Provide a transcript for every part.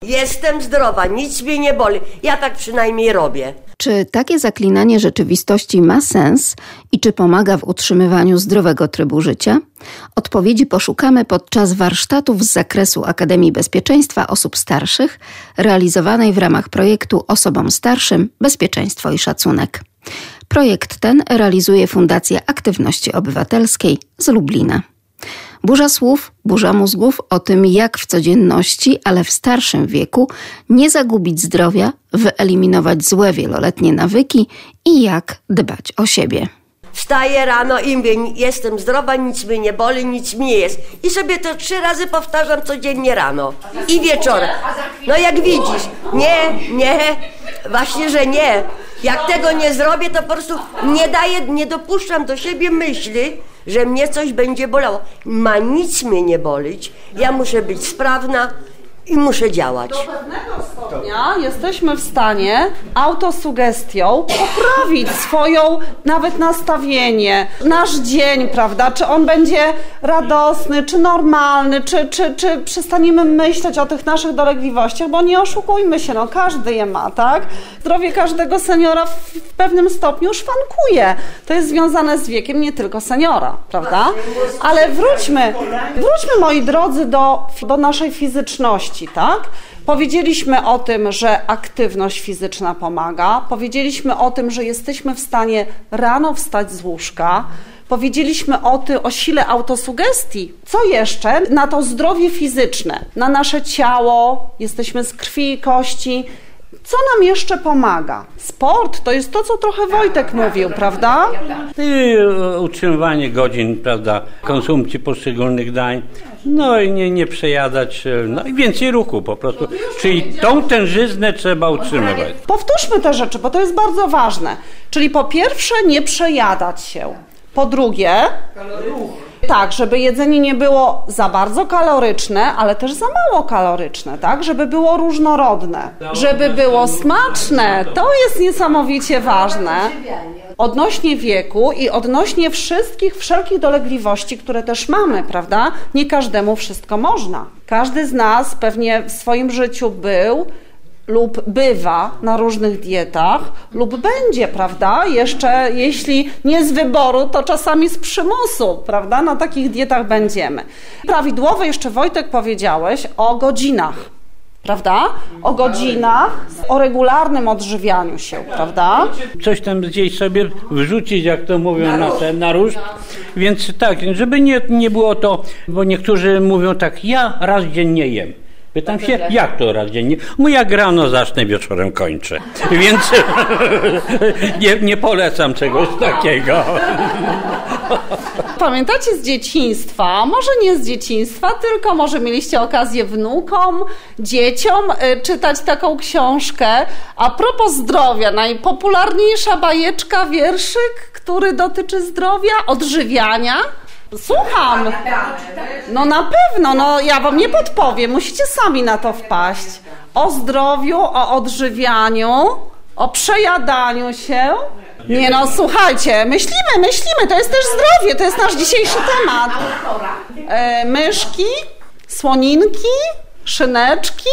Jestem zdrowa, nic mnie nie boli. Ja tak przynajmniej robię. Czy takie zaklinanie rzeczywistości ma sens i czy pomaga w utrzymywaniu zdrowego trybu życia? Odpowiedzi poszukamy podczas warsztatów z zakresu Akademii Bezpieczeństwa Osób Starszych, realizowanej w ramach projektu Osobom Starszym Bezpieczeństwo i Szacunek. Projekt ten realizuje Fundacja Aktywności Obywatelskiej z Lublina. Burza słów, burza mózgów o tym, jak w codzienności, ale w starszym wieku nie zagubić zdrowia, wyeliminować złe wieloletnie nawyki i jak dbać o siebie. Wstaję rano i mówię, jestem zdrowa, nic mnie nie boli, nic mi nie jest. I sobie to 3 razy powtarzam codziennie rano i wieczorem. No jak widzisz, nie, właśnie, że nie. Jak tego nie zrobię, to po prostu nie dopuszczam do siebie myśli, że mnie coś będzie bolało. Ma nic mnie nie bolić, ja muszę być sprawna i muszę działać. Do pewnego stopnia jesteśmy w stanie autosugestią poprawić swoją nawet nastawienie, nasz dzień, prawda? Czy on będzie radosny, czy normalny, czy przestaniemy myśleć o tych naszych dolegliwościach, bo nie oszukujmy się, no każdy je ma, tak? Zdrowie każdego seniora w pewnym stopniu szwankuje. To jest związane z wiekiem nie tylko seniora, prawda? Ale wróćmy moi drodzy, do naszej fizyczności. Tak? Powiedzieliśmy o tym, że aktywność fizyczna pomaga. Powiedzieliśmy o tym, że jesteśmy w stanie rano wstać z łóżka. Powiedzieliśmy o sile autosugestii. Co jeszcze? Na to zdrowie fizyczne, na nasze ciało, jesteśmy z krwi i kości. Co nam jeszcze pomaga? Sport to jest to, co trochę Wojtek mówił, prawda? I utrzymywanie godzin, prawda, konsumpcji poszczególnych dań, no i nie przejadać, no i więcej ruchu po prostu. Czyli tą tężyznę trzeba utrzymywać. Powtórzmy te rzeczy, bo to jest bardzo ważne. Czyli po pierwsze nie przejadać się. Po drugie, tak, żeby jedzenie nie było za bardzo kaloryczne, ale też za mało kaloryczne, tak, żeby było różnorodne, żeby było smaczne. To jest niesamowicie ważne. Odnośnie wieku i odnośnie wszelkich dolegliwości, które też mamy, prawda? Nie każdemu wszystko można. Każdy z nas pewnie w swoim życiu był lub bywa na różnych dietach, lub będzie, prawda? Jeszcze jeśli nie z wyboru, to czasami z przymusu, prawda? Na takich dietach będziemy. Prawidłowo jeszcze, Wojtek, powiedziałeś o godzinach, prawda? O godzinach, o regularnym odżywianiu się, prawda? Coś tam gdzieś sobie wrzucić, jak to mówią, na ruszt. Więc tak, żeby nie było to, bo niektórzy mówią tak, ja raz dziennie jem. Pytam się, jak to raz dziennie? Bo jak rano zacznę, wieczorem kończę. Więc nie polecam czegoś takiego. Pamiętacie z dzieciństwa, może nie z dzieciństwa, tylko może mieliście okazję wnukom, dzieciom czytać taką książkę. A propos zdrowia, najpopularniejsza bajeczka, wierszyk, który dotyczy zdrowia, odżywiania. Słucham. No na pewno, no ja wam nie podpowiem, musicie sami na to wpaść. O zdrowiu, o odżywianiu, o przejadaniu się. Nie no, słuchajcie, myślimy, to jest też zdrowie, to jest nasz dzisiejszy temat. Myszki, słoninki, szyneczki.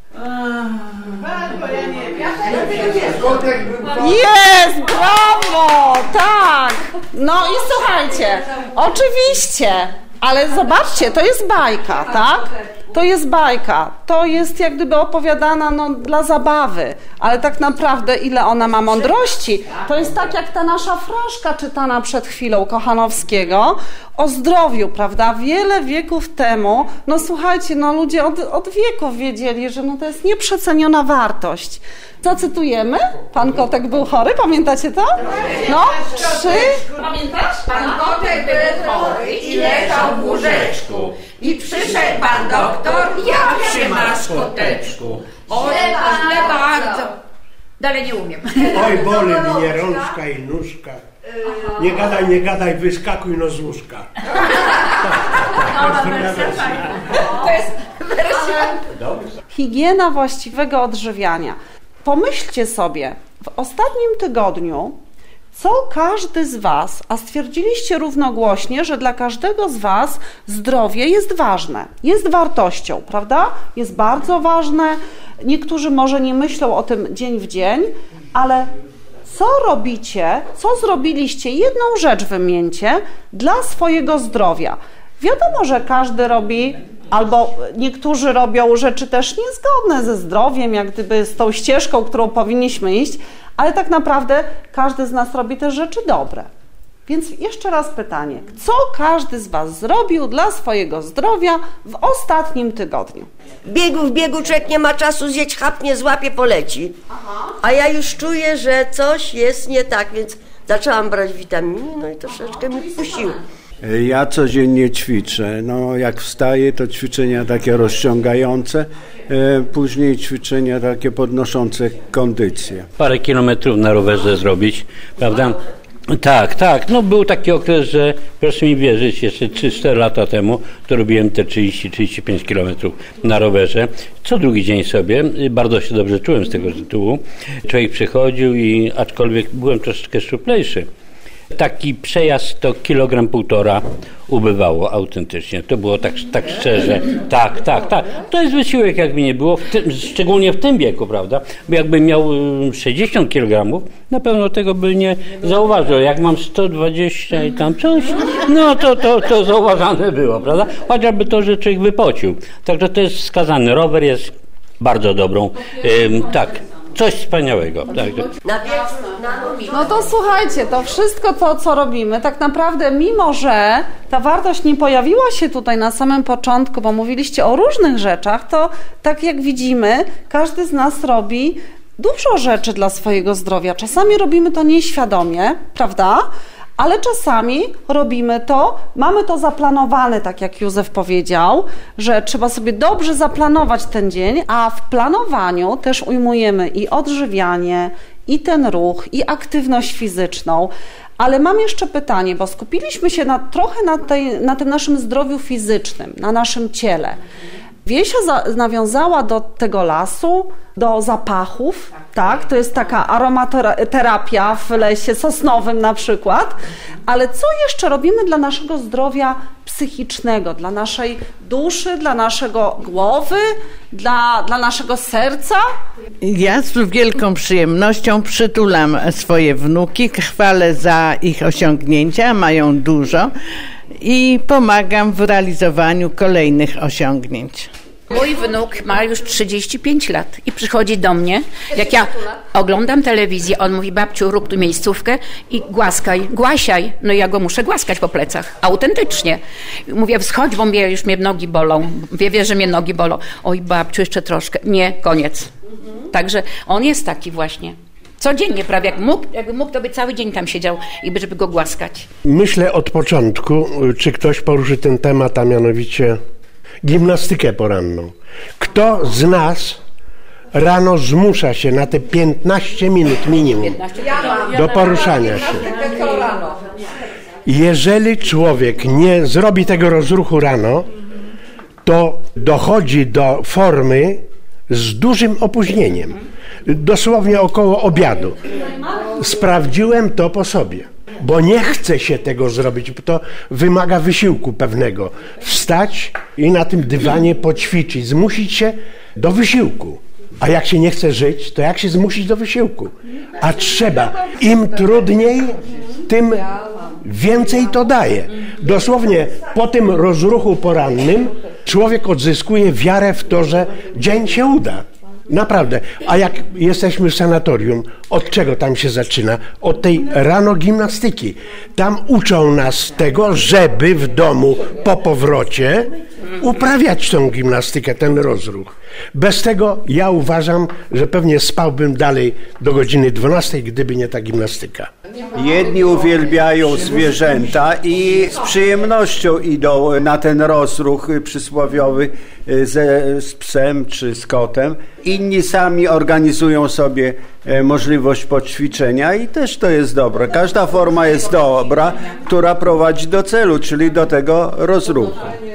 Jest, brawo, tak. No i słuchajcie, oczywiście, ale zobaczcie, to jest bajka, tak? To jest bajka, to jest jak gdyby opowiadana dla zabawy, ale tak naprawdę ile ona ma mądrości. To jest tak jak ta nasza fraszka czytana przed chwilą Kochanowskiego o zdrowiu, prawda? Wiele wieków temu, no słuchajcie, no ludzie od wieków wiedzieli, że to jest nieprzeceniona wartość. Zacytujemy? Pan Kotek był chory, pamiętacie to? No, 3. Pamiętasz? Pan Kotek był chory i leżał w łóżeczku. I przyszedł pan doktor, jak się masz, koteczku? Oj, źle bardzo. Dalej nie umiem. Oj, boli mnie rączka i nóżka. Nie gadaj, wyskakuj no z łóżka. To jest wersja. Higiena właściwego odżywiania. Pomyślcie sobie, w ostatnim tygodniu co każdy z Was, a stwierdziliście równogłośnie, że dla każdego z Was zdrowie jest ważne, jest wartością, prawda? Jest bardzo ważne. Niektórzy może nie myślą o tym dzień w dzień, ale co robicie, co zrobiliście, jedną rzecz wymieńcie dla swojego zdrowia. Wiadomo, że każdy robi, albo niektórzy robią rzeczy też niezgodne ze zdrowiem, jak gdyby z tą ścieżką, którą powinniśmy iść, ale tak naprawdę każdy z nas robi też rzeczy dobre. Więc jeszcze raz pytanie, co każdy z Was zrobił dla swojego zdrowia w ostatnim tygodniu? W biegu człowiek nie ma czasu zjeść, chapnie, złapie, poleci. A ja już czuję, że coś jest nie tak, więc zaczęłam brać witaminy, no i troszeczkę mi puściło. Ja codziennie ćwiczę. No, jak wstaję, to ćwiczenia takie rozciągające, później ćwiczenia takie podnoszące kondycję. Parę kilometrów na rowerze zrobić, prawda? Tak. No był taki okres, że proszę mi wierzyć, jeszcze 3-4 lata temu to robiłem te 30-35 kilometrów na rowerze. Co drugi dzień sobie, bardzo się dobrze czułem z tego tytułu. Człowiek przychodził i aczkolwiek byłem troszeczkę szczuplejszy, taki przejazd to 1,5 kg ubywało autentycznie. To było tak szczerze. Tak. To jest wysiłek, jakby nie było, szczególnie w tym wieku, prawda? Bo jakbym miał 60 kg, na pewno tego by nie zauważył. Jak mam 120 i tam coś, no to zauważane było, prawda? Chociażby to, że człowiek wypocił. Także to jest wskazane. Rower jest bardzo dobrą, coś wspaniałego. No to słuchajcie, to wszystko to, co robimy, tak naprawdę mimo, że ta wartość nie pojawiła się tutaj na samym początku, bo mówiliście o różnych rzeczach, to tak jak widzimy, każdy z nas robi dużo rzeczy dla swojego zdrowia. Czasami robimy to nieświadomie, prawda? Ale czasami robimy to, mamy to zaplanowane, tak jak Józef powiedział, że trzeba sobie dobrze zaplanować ten dzień, a w planowaniu też ujmujemy i odżywianie, i ten ruch, i aktywność fizyczną. Ale mam jeszcze pytanie, bo skupiliśmy się trochę na tym naszym zdrowiu fizycznym, na naszym ciele. Wiesia nawiązała do tego lasu, do zapachów, tak? To jest taka aromaterapia w lesie sosnowym na przykład, ale co jeszcze robimy dla naszego zdrowia psychicznego, dla naszej duszy, dla naszego głowy, dla naszego serca? Ja z wielką przyjemnością przytulam swoje wnuki, chwalę za ich osiągnięcia, mają dużo i pomagam w realizowaniu kolejnych osiągnięć. Mój wnuk ma już 35 lat i przychodzi do mnie, jak ja oglądam telewizję, on mówi: babciu, rób tu miejscówkę i głasiaj. No ja go muszę głaskać po plecach, autentycznie. Mówię: wschodź, bo już mnie nogi bolą. Wie, że mnie nogi bolą. Oj babciu, jeszcze troszkę. Nie, koniec. Także on jest taki właśnie. Codziennie prawie, jakby mógł, to by cały dzień tam siedział i żeby go głaskać. Myślę od początku, czy ktoś poruszy ten temat, a mianowicie gimnastykę poranną. Kto z nas rano zmusza się na te 15 minut minimum do poruszania się? Jeżeli człowiek nie zrobi tego rozruchu rano, to dochodzi do formy z dużym opóźnieniem. Dosłownie około obiadu. Sprawdziłem to po sobie, bo nie chce się tego zrobić, bo to wymaga wysiłku pewnego. Wstać i na tym dywanie poćwiczyć, zmusić się do wysiłku. A jak się nie chce żyć, to jak się zmusić do wysiłku? A trzeba. Im trudniej, tym więcej to daje. Dosłownie po tym rozruchu porannym człowiek odzyskuje wiarę w to, że dzień się uda. Naprawdę. A jak jesteśmy w sanatorium, od czego tam się zaczyna? Od tej rano gimnastyki. Tam uczą nas tego, żeby w domu po powrocie uprawiać tą gimnastykę, ten rozruch. Bez tego ja uważam, że pewnie spałbym dalej do godziny 12, gdyby nie ta gimnastyka. Jedni uwielbiają zwierzęta i z przyjemnością idą na ten rozruch przysłowiowy z psem czy z kotem. Inni sami organizują sobie możliwość poćwiczenia i też to jest dobre. Każda forma jest dobra, która prowadzi do celu, czyli do tego rozruchu.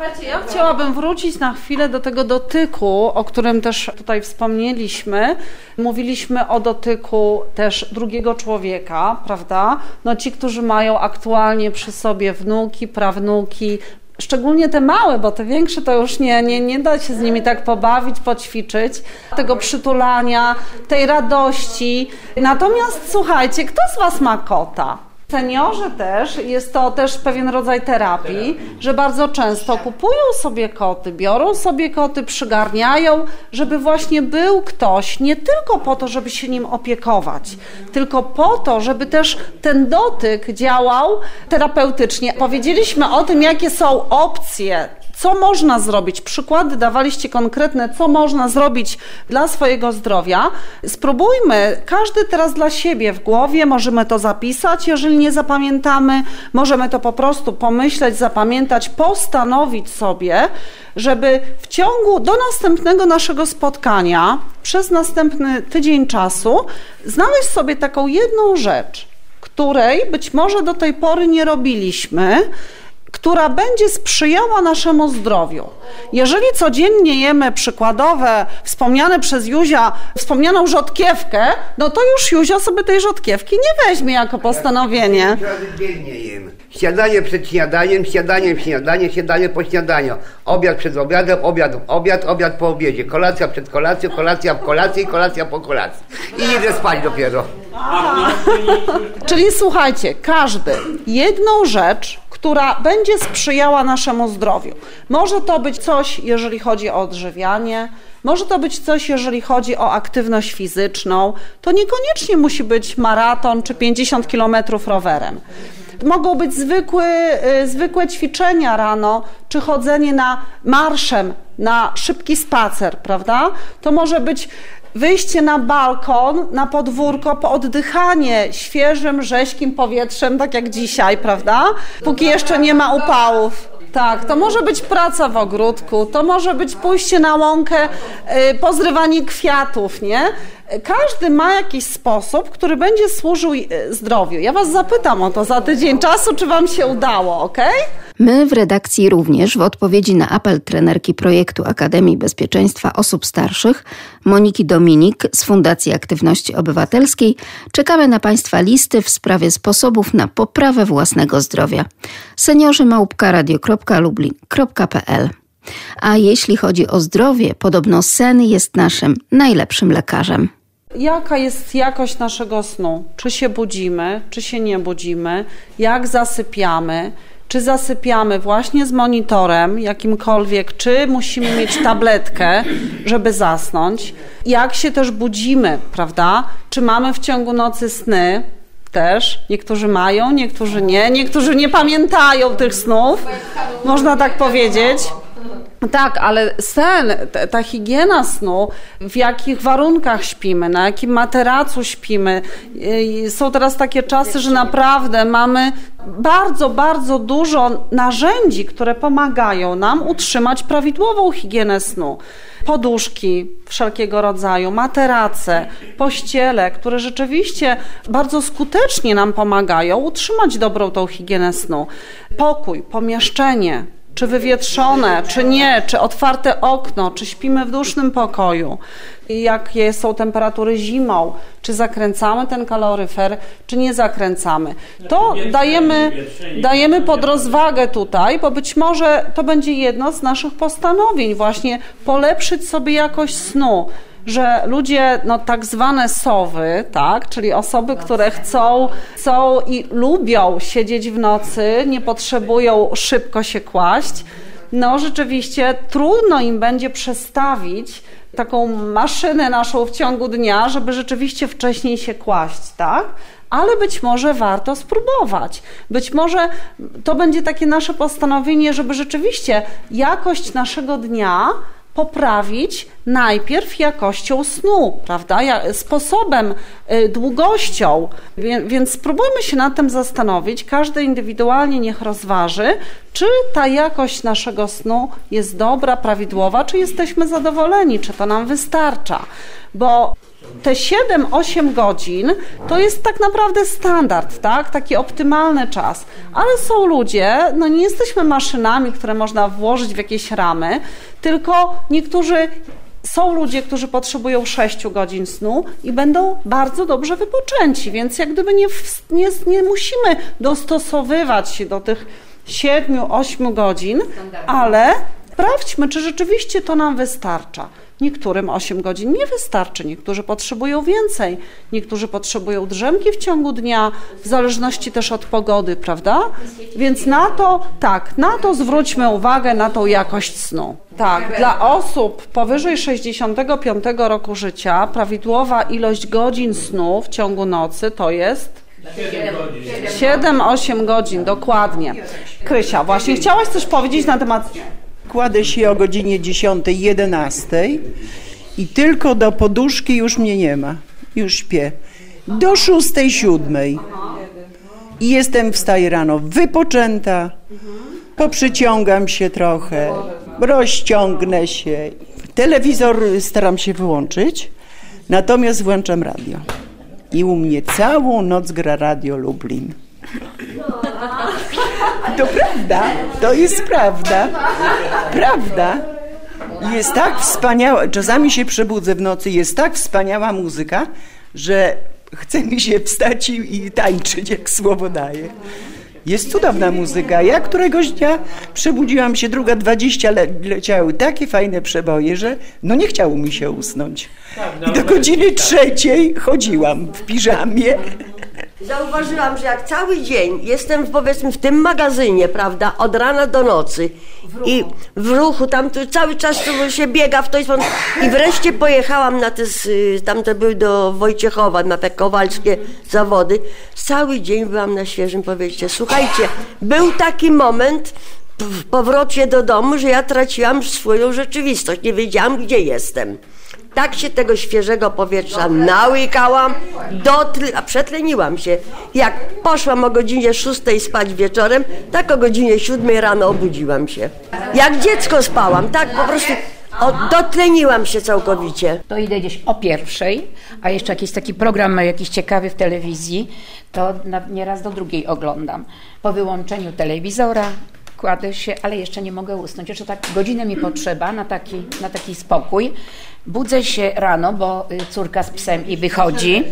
Słuchajcie, ja chciałabym wrócić na chwilę do tego dotyku, o którym też tutaj wspomnieliśmy. Mówiliśmy o dotyku też drugiego człowieka, prawda? No ci, którzy mają aktualnie przy sobie wnuki, prawnuki, szczególnie te małe, bo te większe to już nie da się z nimi tak pobawić, poćwiczyć, tego przytulania, tej radości. Natomiast słuchajcie, kto z was ma kota? Seniorzy też, jest to też pewien rodzaj terapii, że bardzo często kupują sobie koty, biorą sobie koty, przygarniają, żeby właśnie był ktoś nie tylko po to, żeby się nim opiekować, tylko po to, żeby też ten dotyk działał terapeutycznie. Powiedzieliśmy o tym, jakie są opcje, co można zrobić. Przykłady dawaliście konkretne, co można zrobić dla swojego zdrowia. Spróbujmy, każdy teraz dla siebie w głowie, możemy to zapisać, jeżeli nie zapamiętamy, możemy to po prostu pomyśleć, zapamiętać, postanowić sobie, żeby w ciągu do następnego naszego spotkania, przez następny tydzień czasu, znaleźć sobie taką jedną rzecz, której być może do tej pory nie robiliśmy, która będzie sprzyjała naszemu zdrowiu. Jeżeli codziennie jemy przykładowe, wspomniane przez Józia, wspomnianą rzodkiewkę, no to już Józio sobie tej rzodkiewki nie weźmie jako postanowienie. Dziennie jem. Śniadanie przed śniadaniem, śniadanie po śniadaniu. Obiad przed obiadem, obiad po obiedzie. Kolacja przed kolacją, kolacja w kolacji i kolacja po kolacji. I idę spać dopiero. Czyli słuchajcie, każdy jedną rzecz, która będzie sprzyjała naszemu zdrowiu. Może to być coś, jeżeli chodzi o odżywianie, może to być coś, jeżeli chodzi o aktywność fizyczną. To niekoniecznie musi być maraton czy 50 km rowerem. Mogą być zwykłe ćwiczenia rano, czy chodzenie marszem, na szybki spacer, prawda? To może być wyjście na balkon, na podwórko, pooddychanie świeżym, rześkim powietrzem, tak jak dzisiaj, prawda? Póki jeszcze nie ma upałów. Tak, to może być praca w ogródku, to może być pójście na łąkę, pozrywanie kwiatów, nie? Każdy ma jakiś sposób, który będzie służył zdrowiu. Ja was zapytam o to za tydzień czasu, czy wam się udało, okej? My w redakcji również w odpowiedzi na apel trenerki projektu Akademii Bezpieczeństwa Osób Starszych Moniki Dominik z Fundacji Aktywności Obywatelskiej czekamy na Państwa listy w sprawie sposobów na poprawę własnego zdrowia. seniorzy@radio.lublin.pl. A jeśli chodzi o zdrowie, podobno sen jest naszym najlepszym lekarzem. Jaka jest jakość naszego snu? Czy się budzimy, czy się nie budzimy? Jak zasypiamy? Czy zasypiamy właśnie z monitorem jakimkolwiek, czy musimy mieć tabletkę, żeby zasnąć? Jak się też budzimy, prawda? Czy mamy w ciągu nocy sny? Też. Niektórzy mają, niektórzy nie. Niektórzy nie pamiętają tych snów, można tak powiedzieć. Tak, ale sen, ta higiena snu, w jakich warunkach śpimy, na jakim materacu śpimy. Są teraz takie czasy, że naprawdę mamy bardzo, bardzo dużo narzędzi, które pomagają nam utrzymać prawidłową higienę snu. Poduszki wszelkiego rodzaju, materace, pościele, które rzeczywiście bardzo skutecznie nam pomagają utrzymać dobrą tą higienę snu. Pokój, pomieszczenie, czy wywietrzone, czy nie, czy otwarte okno, czy śpimy w dusznym pokoju, jakie są temperatury zimą, czy zakręcamy ten kaloryfer, czy nie zakręcamy. To dajemy pod rozwagę tutaj, bo być może to będzie jedno z naszych postanowień, właśnie polepszyć sobie jakość snu, że ludzie, tak zwane sowy, tak, czyli osoby, które chcą i lubią siedzieć w nocy, nie potrzebują szybko się kłaść, rzeczywiście trudno im będzie przestawić taką maszynę naszą w ciągu dnia, żeby rzeczywiście wcześniej się kłaść, tak? Ale być może warto spróbować. Być może to będzie takie nasze postanowienie, żeby rzeczywiście jakość naszego dnia poprawić najpierw jakością snu, prawda? Sposobem, długością. Więc spróbujmy się nad tym zastanowić. Każdy indywidualnie niech rozważy, czy ta jakość naszego snu jest dobra, prawidłowa, czy jesteśmy zadowoleni, czy to nam wystarcza. Bo Te 7-8 godzin to jest tak naprawdę standard, tak? Taki optymalny czas. Ale są ludzie, no nie jesteśmy maszynami, które można włożyć w jakieś ramy, tylko są ludzie, którzy potrzebują 6 godzin snu i będą bardzo dobrze wypoczęci, więc jak gdyby nie musimy dostosowywać się do tych 7-8 godzin, ale sprawdźmy, czy rzeczywiście to nam wystarcza. Niektórym 8 godzin nie wystarczy, niektórzy potrzebują więcej, niektórzy potrzebują drzemki w ciągu dnia, w zależności też od pogody, prawda? Więc na to zwróćmy uwagę, na tą jakość snu. Tak, dla osób powyżej 65 roku życia prawidłowa ilość godzin snu w ciągu nocy to jest 7-8 godzin, dokładnie. Krysia, właśnie chciałaś coś powiedzieć na temat... Kładę się o godzinie 10-11 i tylko do poduszki już mnie nie ma. Już śpię. Do 6-7. I wstaję rano wypoczęta, poprzyciągam się trochę, rozciągnę się. Telewizor staram się wyłączyć, natomiast włączam radio. I u mnie całą noc gra Radio Lublin. To prawda, to jest prawda. Prawda. Jest tak wspaniała, czasami się przebudzę w nocy, jest tak wspaniała muzyka, że chce mi się wstać i tańczyć, jak słowo daje. Jest cudowna muzyka. Ja któregoś dnia przebudziłam się, 2:20 leciały takie fajne przeboje, że nie chciało mi się usnąć. I do godziny 3 chodziłam w piżamie. Zauważyłam, że jak cały dzień jestem powiedzmy w tym magazynie, prawda, od rana do nocy i w ruchu, tam cały czas tu się biega w to i wreszcie pojechałam na tamte były do Wojciechowa, na te kowalskie zawody. Cały dzień byłam na świeżym powietrzu. Słuchajcie, był taki moment w powrocie do domu, że ja traciłam swoją rzeczywistość, nie wiedziałam, gdzie jestem. Tak się tego świeżego powietrza nałykałam, a przetleniłam się. Jak poszłam o godzinie 6 spać wieczorem, tak o godzinie 7 rano obudziłam się. Jak dziecko spałam, tak po prostu dotleniłam się całkowicie. To idę gdzieś o 1:00, a jeszcze jakiś taki program jakiś ciekawy w telewizji, to nieraz do 2:00 oglądam. Po wyłączeniu telewizora kładę się, ale jeszcze nie mogę usnąć. Jeszcze tak godzinę mi potrzeba na taki spokój. Budzę się rano, bo córka z psem i wychodzi.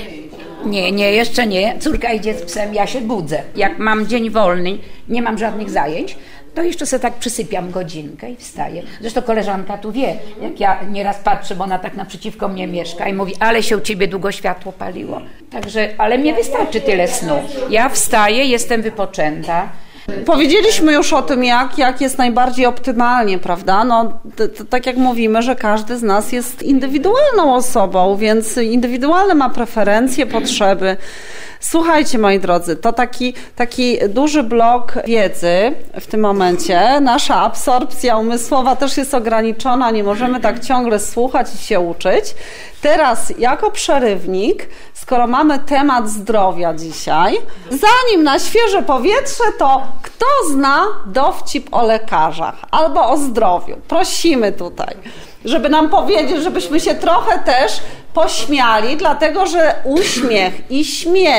Nie, jeszcze nie. Córka idzie z psem, ja się budzę. Jak mam dzień wolny, nie mam żadnych zajęć, to jeszcze sobie tak przysypiam godzinkę i wstaję. Zresztą koleżanka tu wie, jak ja nieraz patrzę, bo ona tak naprzeciwko mnie mieszka i mówi, ale się u ciebie długo światło paliło. Także, ale mnie wystarczy tyle snu. Ja wstaję, jestem wypoczęta. Powiedzieliśmy już o tym, jak jest najbardziej optymalnie, prawda? Tak jak mówimy, że każdy z nas jest indywidualną osobą, więc indywidualne ma preferencje, potrzeby. Słuchajcie, moi drodzy, to taki duży blok wiedzy w tym momencie. Nasza absorpcja umysłowa też jest ograniczona, nie możemy tak ciągle słuchać i się uczyć. Teraz jako przerywnik, skoro mamy temat zdrowia dzisiaj, zanim na świeże powietrze, to kto zna dowcip o lekarzach albo o zdrowiu? Prosimy tutaj, żeby nam powiedzieć, żebyśmy się trochę też pośmiali, dlatego że uśmiech i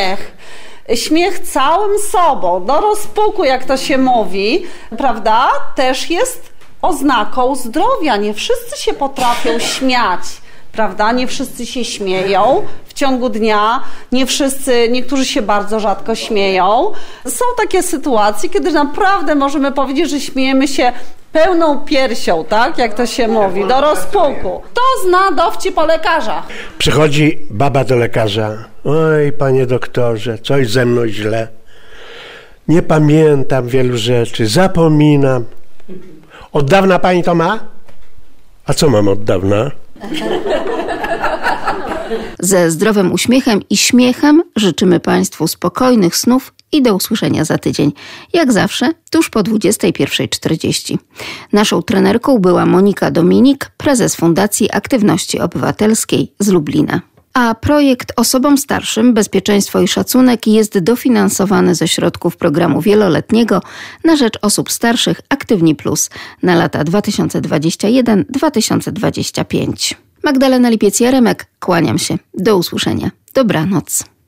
śmiech całym sobą, do rozpuku, jak to się mówi, prawda, też jest oznaką zdrowia. Nie wszyscy się potrafią śmiać, prawda, nie wszyscy się śmieją w ciągu dnia, niektórzy się bardzo rzadko śmieją. Są takie sytuacje, kiedy naprawdę możemy powiedzieć, że śmiejemy się pełną piersią, tak, jak to się mówi, do rozpuku. Kto zna dowcip o lekarzach? Przychodzi baba do lekarza. Oj, panie doktorze, coś ze mną źle. Nie pamiętam wielu rzeczy, zapominam. Od dawna pani to ma? A co mam od dawna? Ze zdrowym uśmiechem i śmiechem życzymy Państwu spokojnych snów i do usłyszenia za tydzień. Jak zawsze, tuż po 21:40. Naszą trenerką była Monika Dominik, prezes Fundacji Aktywności Obywatelskiej z Lublina. A projekt Osobom Starszym Bezpieczeństwo i Szacunek jest dofinansowany ze środków programu wieloletniego na rzecz osób starszych Aktywni Plus na lata 2021-2025. Magdalena Lipiec-Jaremek, kłaniam się. Do usłyszenia. Dobranoc.